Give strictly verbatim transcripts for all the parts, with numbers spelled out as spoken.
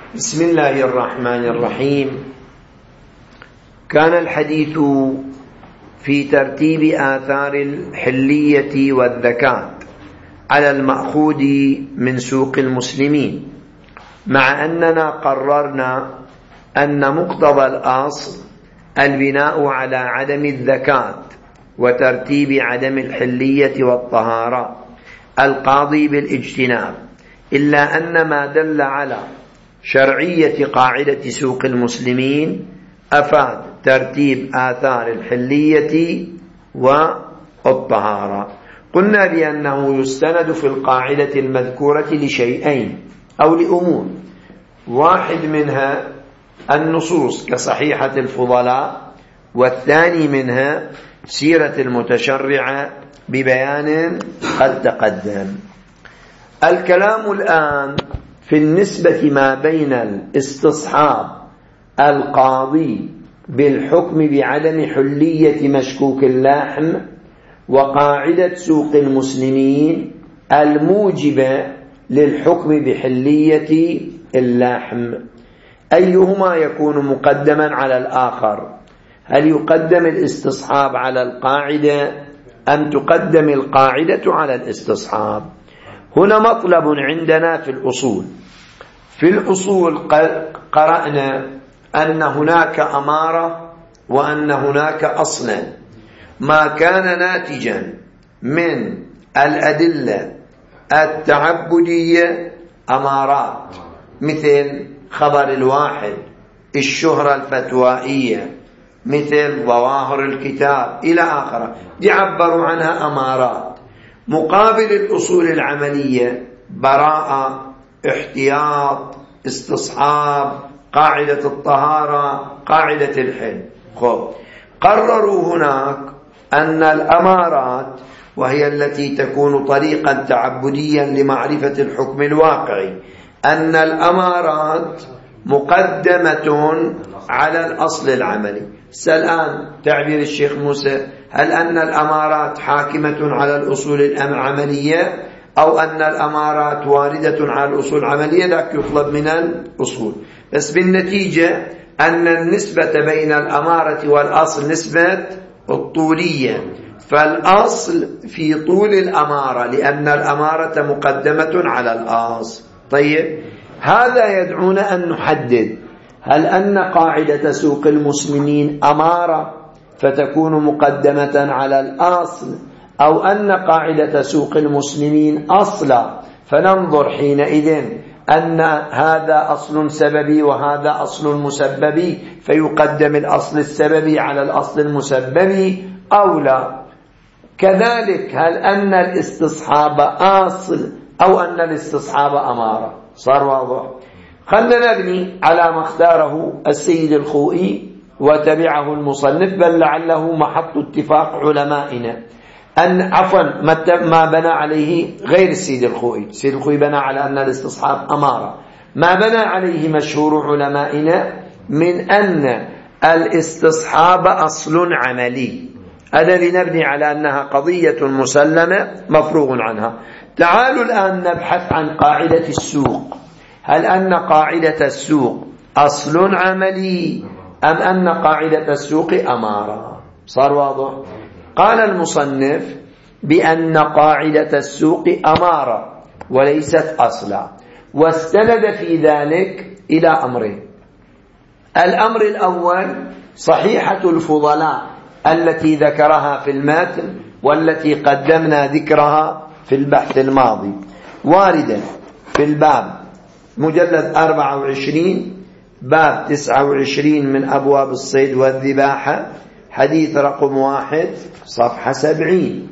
بسم الله الرحمن الرحيم. كان الحديث في ترتيب آثار الحلية والذكاة على المأخوذ من سوق المسلمين، مع أننا قررنا أن مقتضى الأصل البناء على عدم الذكاة وترتيب عدم الحلية والطهارة القاضي بالاجتناب، إلا أن ما دل على شرعية قاعدة سوق المسلمين أفاد ترتيب آثار الحلية والطهارة. قلنا بأنه يستند في القاعدة المذكورة لشيئين أو لأمور، واحد منها النصوص كصحيحة الفضلاء، والثاني منها سيرة المتشرع ببيان قد تقدم. الكلام الآن في النسبة ما بين الاستصحاب القاضي بالحكم بعدم حلية مشكوك اللحم وقاعدة سوق المسلمين الموجبة للحكم بحلية اللحم، أيهما يكون مقدما على الآخر؟ هل يقدم الاستصحاب على القاعدة أم تقدم القاعدة على الاستصحاب؟ هنا مطلب عندنا في الأصول. في الأصول قرأنا أن هناك أمارة وأن هناك أصلا. ما كان ناتجا من الأدلة التعبدية أمارات، مثل خبر الواحد، الشهرة الفتوائية، مثل ظواهر الكتاب إلى آخره، يعبروا عنها أمارات. مقابل الأصول العملية براءة، احتياط، استصحاب، قاعدة الطهارة، قاعدة الحل. خب قرروا هناك أن الأمارات، وهي التي تكون طريقا تعبديا لمعرفة الحكم الواقعي، أن الأمارات مقدمة على الأصل العملي. الآن تعبير الشيخ موسى، هل أن الأمارات حاكمة على الأصول العملية أو أن الأمارات واردة على الأصول العملية؟ ذاك يطلب من الأصول. بس بالنتيجة أن النسبة بين الأمارة والأصل نسبة الطولية، فالأصل في طول الأمارة لأن الأمارة مقدمة على الأصل. طيب، هذا يدعونا أن نحدد هل أن قاعدة سوق المسلمين أمارة فتكون مقدمة على الأصل، أو أن قاعدة سوق المسلمين أصلا، فننظر حينئذ أن هذا أصل سببي وهذا أصل مسببي فيقدم الأصل السببي على الأصل المسببي أو لا. كذلك هل أن الاستصحاب أصل أو أن الاستصحاب أمارة؟ صار واضح؟ خلنا نبني على ما اختاره السيد الخوئي وتبعه المصنف، بل لعله محط اتفاق علمائنا، أن عفوا ما بنى عليه غير السيد الخوئي. السيد الخوئي بنى على أن الاستصحاب أمارة. ما بنى عليه مشهور علمائنا من أن الاستصحاب أصل عملي، الذي نبني على أنها قضية مسلمة مفروغ عنها. تعالوا الآن نبحث عن قاعدة السوق. هل أن قاعدة السوق أصل عملي أم أن قاعدة السوق أمارة؟ صار واضح؟ قال المصنف بأن قاعدة السوق أمارة وليست أصلا، واستند في ذلك إلى أمرين. الأمر الأول صحيحة الفضلاء التي ذكرها في المتن والتي قدمنا ذكرها في البحث الماضي، واردة في الباب مجلد أربعة وعشرين باب تسعة وعشرين من أبواب الصيد والذباحة، حديث رقم واحد صفحة سبعين.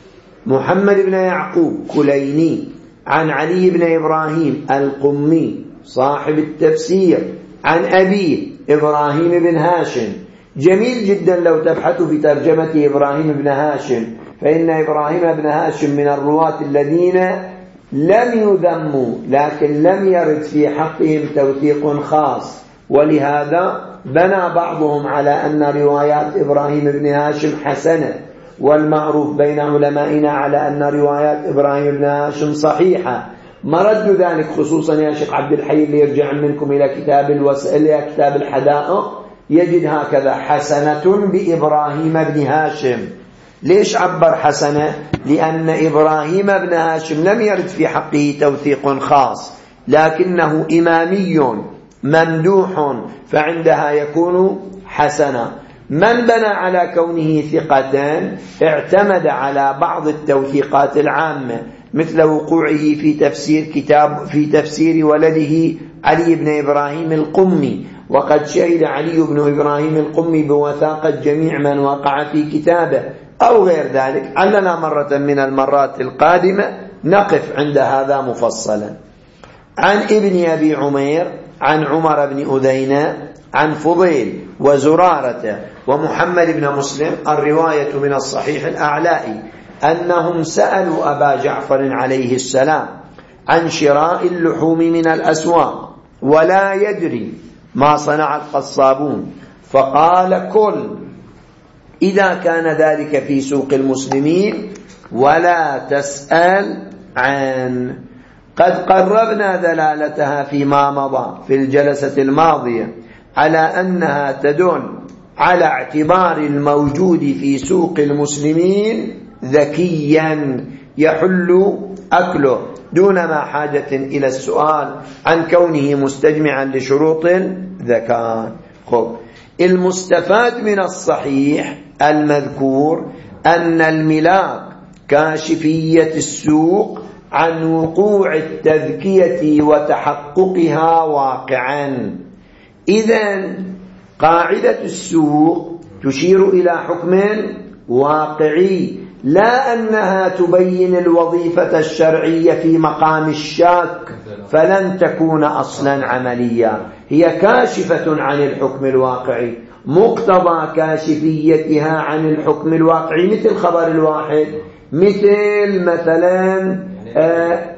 محمد بن يعقوب كليني عن علي بن إبراهيم القمي صاحب التفسير عن أبيه إبراهيم بن هاشم. جميل جدا لو تبحثوا في ترجمة إبراهيم بن هاشم، فإن إبراهيم بن هاشم من الرواة الذين لم يذموا لكن لم يرد في حقهم توثيق خاص، ولهذا بنى بعضهم على أن روايات إبراهيم بن هاشم حسنة، والمعروف بين علمائنا على أن روايات إبراهيم بن هاشم صحيحة، مرد ذلك خصوصا يا شيخ عبد الحي اللي يرجع منكم إلى كتاب الوسائل إلى كتاب الحدائق يجد هكذا: حسنة بإبراهيم بن هاشم. ليش عبر حسنة؟ لأن إبراهيم بن هاشم لم يرد في حقه توثيق خاص، لكنه إمامي ممدوح، فعندها يكون حسنة. من بنى على كونه ثقة اعتمد على بعض التوثيقات العامة، مثل وقوعه في تفسير كتاب في تفسير ولده علي بن إبراهيم القمي، وقد شهد علي بن إبراهيم القمي بوثاقة جميع من وقع في كتابه، أو غير ذلك. علنا مرة من المرات القادمة نقف عند هذا مفصلا. عن ابن أبي عمير عن عمر بن أذينة عن فضيل وزرارة ومحمد بن مسلم، الرواية من الصحيح الأعلائي، أنهم سألوا أبا جعفر عليه السلام عن شراء اللحوم من الأسواق ولا يدري ما صنع القصابون، فقال: كل إذا كان ذلك في سوق المسلمين ولا تسأل عن. قد قربنا دلالتها فيما مضى في الجلسة الماضية على أنها تدل على اعتبار الموجود في سوق المسلمين ذكيا يحل أكله دون ما حاجة إلى السؤال عن كونه مستجمعا لشروط الذكاء. خب، المستفاد من الصحيح المذكور أن الملاك كاشفية السوق عن وقوع التذكية وتحققها واقعا. إذن قاعدة السوق تشير إلى حكم واقعي، لا أنها تبين الوظيفة الشرعية في مقام الشاك فلن تكون أصلا عملية، هي كاشفة عن الحكم الواقعي. مقتضى كاشفيتها عن الحكم الواقعي مثل خبر الواحد، مثل مثلا آه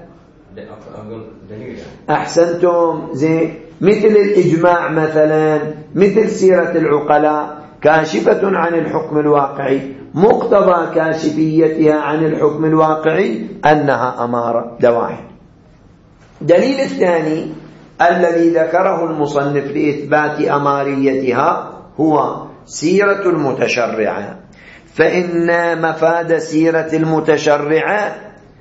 أحسنتم زين، مثل الإجماع مثلا، مثل سيرة العقلاء، كاشفة عن الحكم الواقعي. مقتضى كاشفيتها عن الحكم الواقعي أنها أمارة. ده واحد. دليل الثاني الذي ذكره المصنف لإثبات أماريتها هو سيرة المتشرعة، فإن مفاد سيرة المتشرعة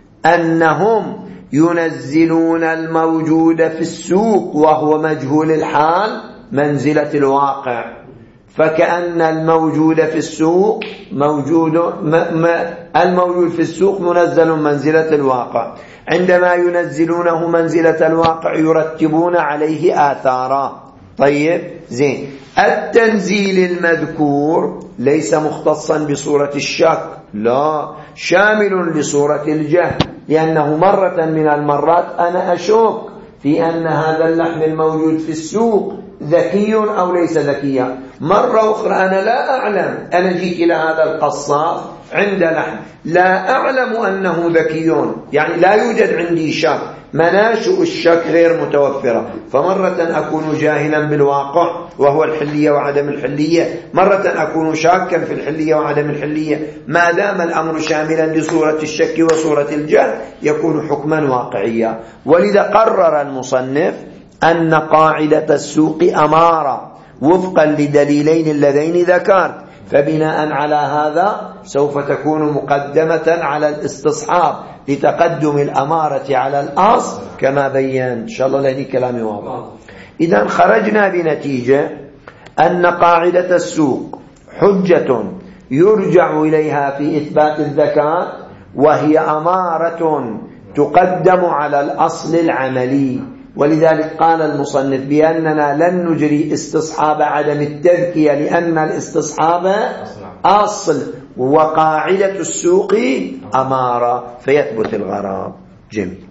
أنهم ينزلون الموجود في السوق وهو مجهول الحال منزلة الواقع، فكأن الموجود في السوق موجود ما ما الموجود في السوق منزل منزلة الواقع. عندما ينزلونه منزلة الواقع يرتبون عليه آثارا. طيب زين، التنزيل المذكور ليس مختصا بصورة الشك، لا، شامل لصورة الجهل، لأنه مرة من المرات أنا أشك في أن هذا اللحم الموجود في السوق ذكي أو ليس ذكيا. مرة أخرى أنا لا أعلم، أنا جيت إلى هذا القصاب عند لحم لا أعلم أنه ذكي، يعني لا يوجد عندي شك، مناشئ الشك غير متوفرة، فمرة أكون جاهلا بالواقع وهو الحلية وعدم الحلية، مرة أكون شاكا في الحلية وعدم الحلية. ما دام الأمر شاملا لصورة الشك وصورة الجهل يكون حكما واقعيا. ولذا قرر المصنف أن قاعدة السوق أمارة وفقا لدليلين اللذين ذكرت، فبناء على هذا سوف تكون مقدمة على الاستصحاب لتقدم الأمارة على الأصل كما بيّن. إن شاء الله لهذه كلامي واضح. إذن خرجنا بنتيجة أن قاعدة السوق حجة يرجع إليها في إثبات الذكاء، وهي أمارة تقدم على الأصل العملي. ولذلك قال المصنف بأننا لن نجري استصحاب عدم التذكية لأن الاستصحاب أصل وقاعدة السوق أمارة، فيثبت الغرض. جميل.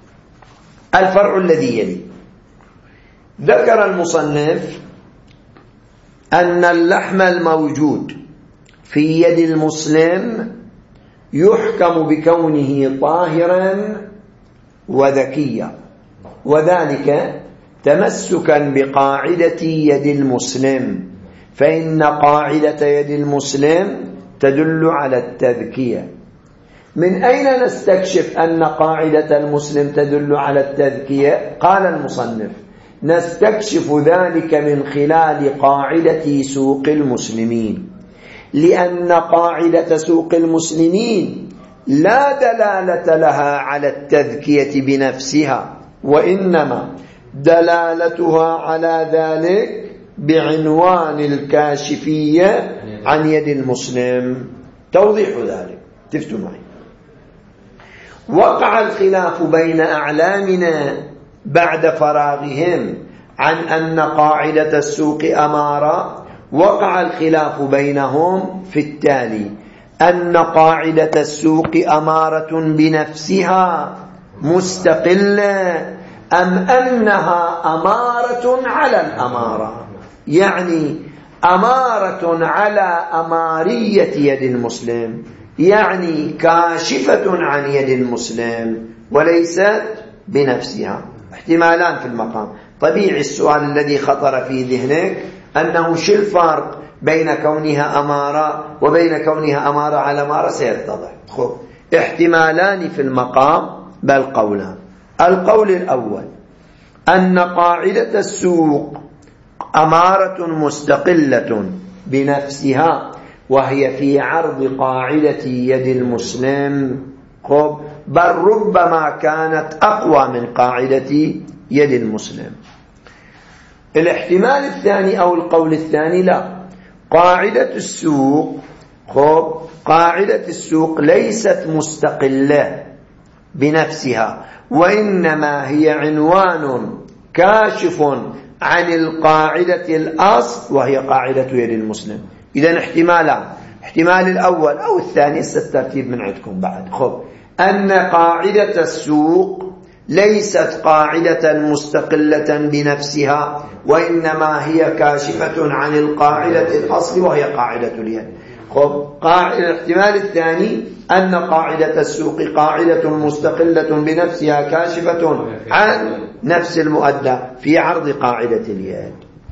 الفرع الذي يلي، ذكر المصنف أن اللحم الموجود في يد المسلم يحكم بكونه طاهرا وذكيا، وذلك تمسكا بقاعدة يد المسلم، فإن قاعدة يد المسلم تدل على التذكية. من أين نستكشف أن قاعدة المسلم تدل على التذكية؟ قال المصنف: نستكشف ذلك من خلال قاعدة سوق المسلمين، لأن قاعدة سوق المسلمين لا دلالة لها على التذكية بنفسها، وإنما دلالتها على ذلك بعنوان الكاشفية عن يد المسلم. توضيح ذلك تفتوا معي. وقع الخلاف بين أعلامنا بعد فراغهم عن أن قاعدة السوق أمارة. وقع الخلاف بينهم في التالي: أن قاعدة السوق أمارة بنفسها مستقلة، أم أنها أمارة على الأمارة، يعني أمارة على أمارية يد المسلم، يعني كاشفة عن يد المسلم وليست بنفسها. احتمالان في المقام. طبيعي السؤال الذي خطر في ذهنك أنه شو الفرق بين كونها أمارة وبين كونها أمارة على أمارة؟ سيتضح. خب احتمالان في المقام بل قولان. القول الأول أن قاعدة السوق أمارة مستقلة بنفسها، وهي في عرض قاعدة يد المسلم، خب بل ربما كانت أقوى من قاعدة يد المسلم. الاحتمال الثاني أو القول الثاني: لا، قاعدة السوق خب قاعدة السوق ليست مستقلة بنفسها، وإنما هي عنوان كاشف عن القاعدة الأصل وهي قاعدة يد المسلم. إذن احتمالان: احتمال الأول أو الثاني، الترتيب من عندكم بعد. خب أن قاعدة السوق ليست قاعدة مستقلة بنفسها، وإنما هي كاشفة عن القاعدة الأصل وهي قاعدة اليد. خب الاحتمال الثاني أن قاعدة السوق قاعدة مستقلة بنفسها كاشفة عن نفس المؤدى في عرض قاعدة اليد.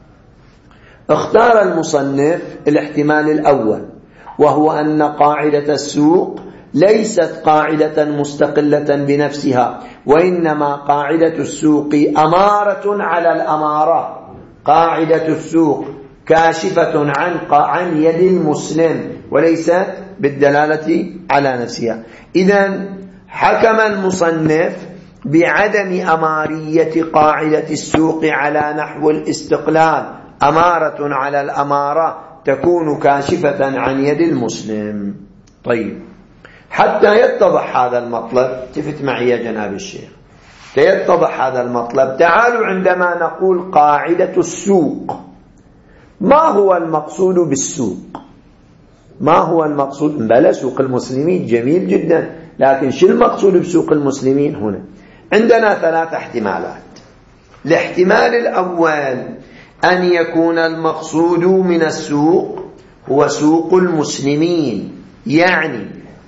اختار المصنف الاحتمال الأول، وهو أن قاعدة السوق ليست قاعدة مستقلة بنفسها، وإنما قاعدة السوق أمارة على الأمارة. قاعدة السوق كاشفة عن عن يد المسلم وليست بالدلالة على نفسها. إذن حكم المصنف بعدم أمارية قاعدة السوق على نحو الاستقلال، أمارة على الأمارة تكون كاشفة عن يد المسلم. طيب، حتى يتضح هذا المطلب، تفت معي يا جناب الشيخ، يتضح هذا المطلب، تعالوا عندما نقول قاعدة السوق، ما هو المقصود بالسوق؟ ما هو المقصود؟ بلا سوق المسلمين جميل جدا، لكن شو المقصود بسوق المسلمين هنا؟ عندنا ثلاث احتمالات. الاحتمال الأول أن يكون المقصود من السوق هو سوق المسلمين، يعني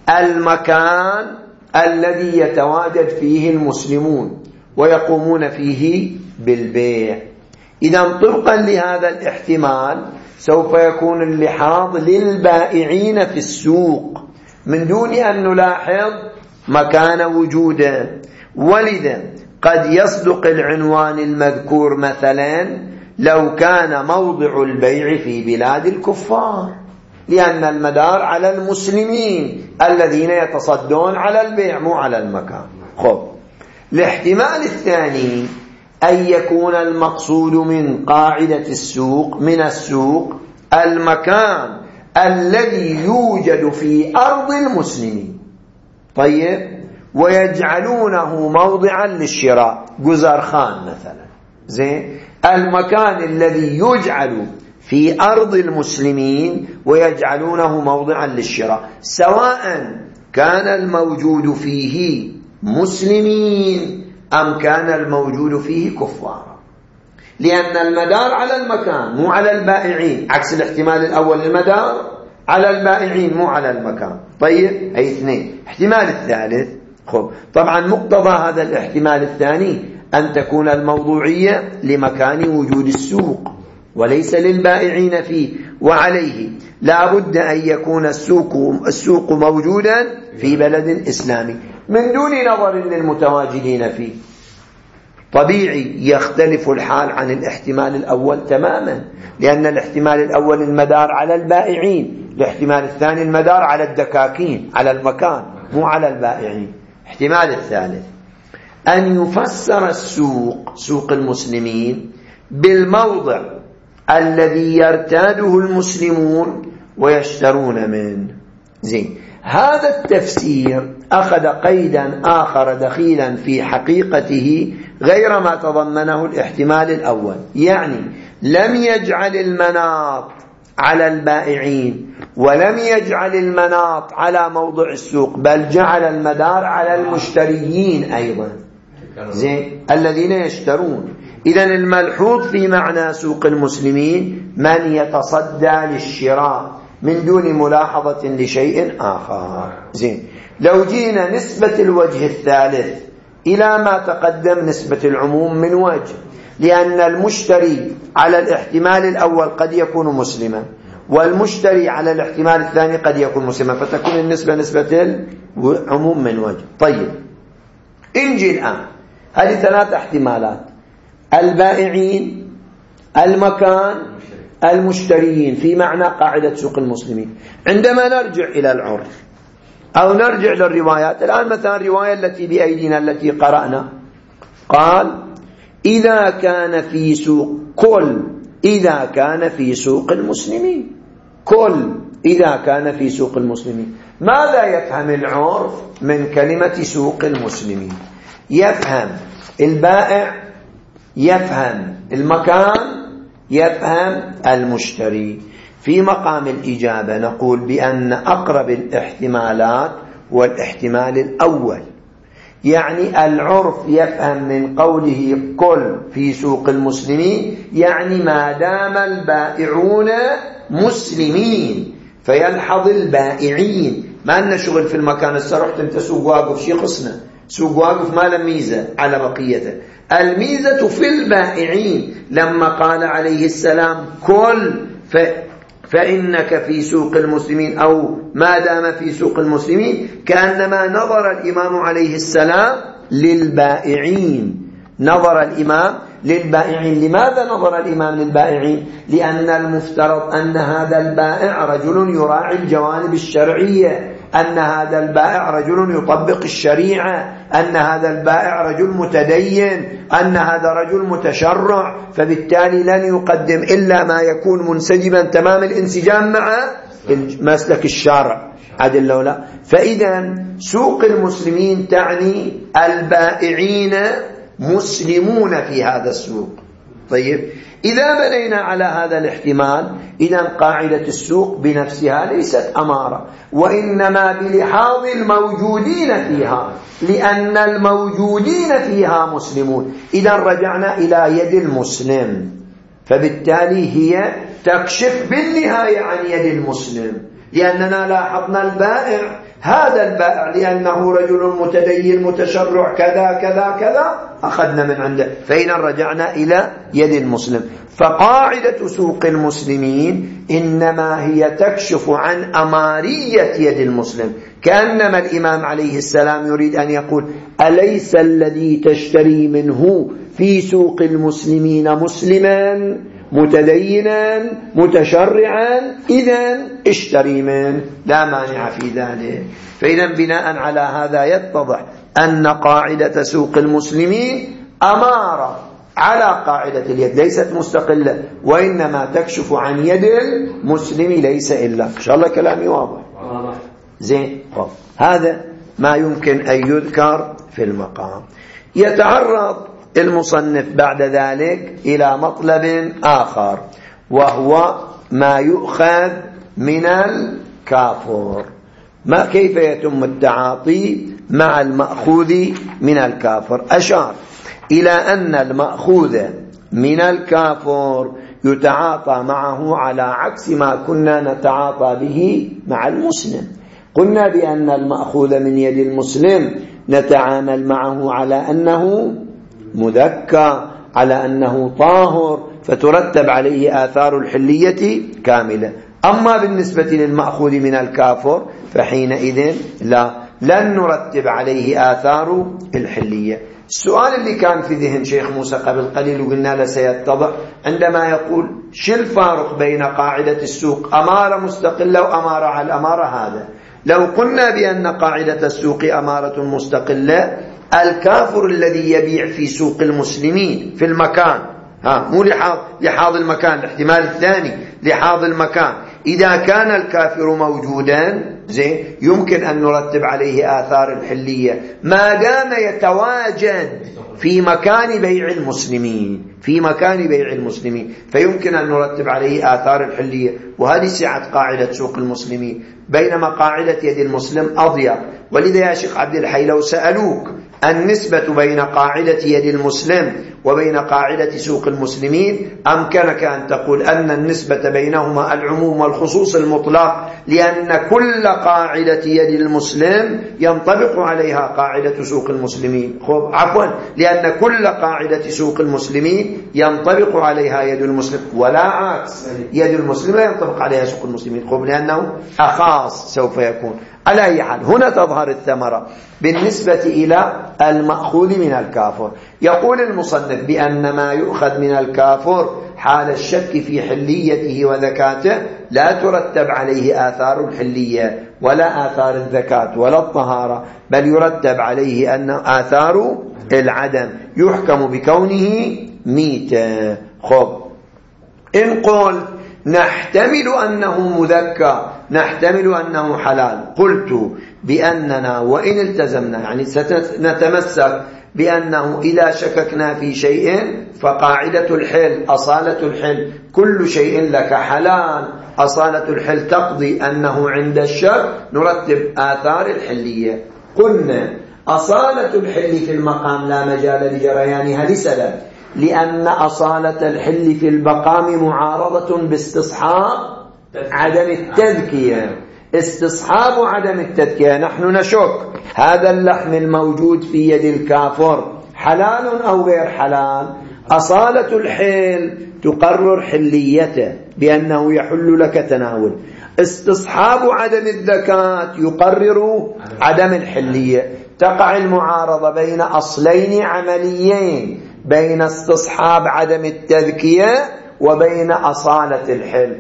المكان الذي يتواجد فيه المسلمون ويقومون فيه بالبيع. إذا طبقا لهذا الاحتمال سوف يكون اللحاظ للبائعين في السوق من دون أن نلاحظ مكان وجوده، ولذا قد يصدق العنوان المذكور مثلا لو كان موضع البيع في بلاد الكفار، لأن المدار على المسلمين الذين يتصدون على البيع مو على المكان. خب الاحتمال الثاني أن يكون المقصود من قاعدة السوق من السوق المكان الذي يوجد في أرض المسلمين، طيب، ويجعلونه موضعا للشراء، جزرخان مثلا، زين، المكان الذي يجعل في أرض المسلمين ويجعلونه موضعا للشراء، سواء كان الموجود فيه مسلمين أم كان الموجود فيه كفار، لأن المدار على المكان مو على البائعين، عكس الاحتمال الأول المدار على البائعين مو على المكان. طيب، أي اثنين. احتمال الثالث، خب طبعا مقتضى هذا الاحتمال الثاني أن تكون الموضوعية لمكان وجود السوق، وليس للبائعين فيه، وعليه لا بد أن يكون السوق, السوق موجودا في بلد إسلامي من دون نظر للمتواجدين فيه. طبيعي يختلف الحال عن الاحتمال الأول تماما، لأن الاحتمال الأول المدار على البائعين، الاحتمال الثاني المدار على الدكاكين، على المكان مو على البائعين. احتمال الثالث أن يفسر السوق، سوق المسلمين، بالموضع الذي يرتاده المسلمون ويشترون منه. زين، هذا التفسير أخذ قيدا آخر دخيلا في حقيقته غير ما تضمنه الاحتمال الأول، يعني لم يجعل المناط على البائعين ولم يجعل المناط على موضع السوق، بل جعل المدار على المشتريين أيضا، زين، الذين يشترون. إذن الملحوظ في معنى سوق المسلمين من يتصدى للشراء من دون ملاحظة لشيء آخر. زين، لو جينا نسبة الوجه الثالث إلى ما تقدم نسبة العموم من وجه، لأن المشتري على الاحتمال الأول قد يكون مسلما، والمشتري على الاحتمال الثاني قد يكون مسلما، فتكون النسبة نسبة العموم من وجه. طيب، انجي الآن هذه ثلاث احتمالات: البائعين، المكان، المشتريين، في معنى قاعدة سوق المسلمين. عندما نرجع إلى العرف أو نرجع للروايات، الآن مثلا الرواية التي بأيدينا التي قرأنا قال إذا كان في سوق كل إذا كان في سوق المسلمين، كل إذا كان في سوق المسلمين. ماذا يفهم العرف من كلمة سوق المسلمين؟ يفهم البائع، يفهم المكان، يفهم المشتري. في مقام الإجابة نقول بأن أقرب الاحتمالات هو الاحتمال الأول، يعني العرف يفهم من قوله كل في سوق المسلمين يعني ما دام البائعون مسلمين، فيلحظ البائعين. ما لنا شغل في المكان، السرحت انت سوق واقف، شي قصنا سوق واقف ما له ميزة على بقيته، الميزة في البائعين. لما قال عليه السلام كل ف فإنك في سوق المسلمين أو ما دام في سوق المسلمين، كأنما نظر الإمام عليه السلام للبائعين، نظر الإمام للبائعين. لماذا نظر الإمام للبائعين؟ لأن المفترض أن هذا البائع رجل يراعي الجوانب الشرعية، أن هذا البائع رجل يطبق الشريعة، أن هذا البائع رجل متدين، أن هذا رجل متشرع، فبالتالي لن يقدم إلا ما يكون منسجما تمام الانسجام مع مسلك الشرع عدل لو لا. فإذا سوق المسلمين تعني البائعين مسلمون في هذا السوق. طيب، إذا بنينا على هذا الاحتمال، إذا قاعدة السوق بنفسها ليست أمارة، وإنما بلحاظ الموجودين فيها، لأن الموجودين فيها مسلمون. إذا رجعنا إلى يد المسلم، فبالتالي هي تكشف بالنهاية عن يد المسلم، لأننا لاحظنا البائع، هذا البائع لأنه رجل متدين متشرع كذا كذا كذا أخذنا من عنده، فإذا رجعنا إلى يد المسلم. فقاعدة سوق المسلمين إنما هي تكشف عن أمارية يد المسلم، كأنما الإمام عليه السلام يريد أن يقول أليس الذي تشتري منه في سوق المسلمين مسلما متدينا متشرعا، إذن اشتري منه، لا مانع في ذلك. فإذا بناء على هذا يتضح أن قاعدة سوق المسلمين أمارة على قاعدة اليد، ليست مستقلة، وإنما تكشف عن يد المسلم ليس إلا. إن شاء الله كلامي واضح. زين، هذا ما يمكن أن يذكر في المقام. يتعرض المصنف بعد ذلك إلى مطلب آخر، وهو ما يؤخذ من الكافر. ما كيف يتم التعاطي مع المأخوذ من الكافر؟ أشار إلى أن المأخوذ من الكافر يتعاطى معه على عكس ما كنا نتعاطى به مع المسلم. قلنا بأن المأخوذ من يد المسلم نتعامل معه على أنه مذكى، على أنه طاهر، فترتب عليه آثار الحلية كاملة. أما بالنسبة للمأخوذ من الكافر فحينئذ لا لن نرتب عليه آثار الحلية. السؤال اللي كان في ذهن شيخ موسى قبل قليل وقلنا له سيتضح عندما يقول شو الفارق بين قاعدة السوق أمارة مستقلة وأمارة على الأمارة. هذا لو قلنا بأن قاعدة السوق أمارة مستقلة، الكافر الذي يبيع في سوق المسلمين في المكان، ها مو لحاظ لحاظ المكان، الاحتمال الثاني لحاظ المكان، إذا كان الكافر موجودا زين يمكن أن نرتب عليه آثار الحلية ما دام يتواجد في مكان بيع المسلمين، في مكان بيع المسلمين فيمكن أن نرتب عليه آثار الحلية. وهذه سعة قاعدة سوق المسلمين، بينما قاعدة يد المسلم أضيق. ولذا يا شيخ عبد الحي لو سألوك النسبة بين قاعدة يد المسلم وبين قاعدة سوق المسلمين أمكنك أن تقول أن النسبة بينهما العموم والخصوص المطلق، لأن كل قاعدة يد المسلم ينطبق عليها قاعدة سوق المسلمين. عفوا لأن كل قاعدة سوق المسلمين ينطبق عليها يد المسلم، ولا عكس، يد المسلم لا ينطبق عليها سوق المسلمين، خب لأنه أخاص سوف يكون. على أي حال هنا تظهر الثمرة بالنسبة إلى المأخوذ من الكافر. يقول المصنف بأن ما يؤخذ من الكافر حال الشك في حليته وذكاته لا ترتب عليه آثار الحلية ولا آثار الذكاة ولا الطهارة، بل يرتب عليه أن آثار العدم، يحكم بكونه ميتا. خب إن قل نحتمل أنه مذكى، نحتمل أنه حلال، قلت بأننا وإن التزمنا يعني سنتمسك بأنه إذا شككنا في شيء فقاعدة الحل أصالة الحل، كل شيء لك حلال، أصالة الحل تقضي أنه عند الشك نرتب آثار الحلية. قلنا أصالة الحل في المقام لا مجال لجريانها لسبب، لأن أصالة الحل في المقام معارضة باستصحاب عدم التذكية. استصحاب عدم التذكية نحن نشك هذا اللحم الموجود في يد الكافر حلال أو غير حلال، أصالة الحل تقرر حليته بأنه يحل لك تناول، استصحاب عدم الذكاة يقرر عدم الحلية. تقع المعارضة بين أصلين عمليين، بين استصحاب عدم التذكية وبين أصالة الحل.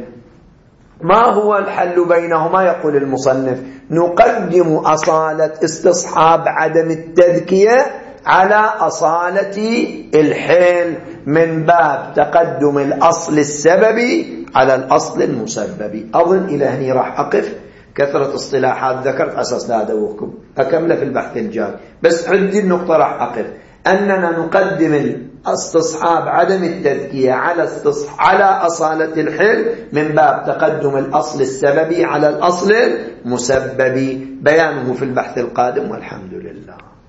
ما هو الحل بينهما؟ يقول المصنف نقدم أصالة استصحاب عدم التذكية على أصالة الحل من باب تقدم الأصل السببي على الأصل المسببي. أظن إلى هني راح أقف، كثرة اصطلاحات ذكرت أساس لا أدوكم أكمل في البحث الجاي، بس عندي النقطة راح أقف أننا نقدم استصحاب عدم التذكية على استصح... على أصالة الحل من باب تقدم الأصل السببي على الأصل المسببي، بيانه في البحث القادم والحمد لله.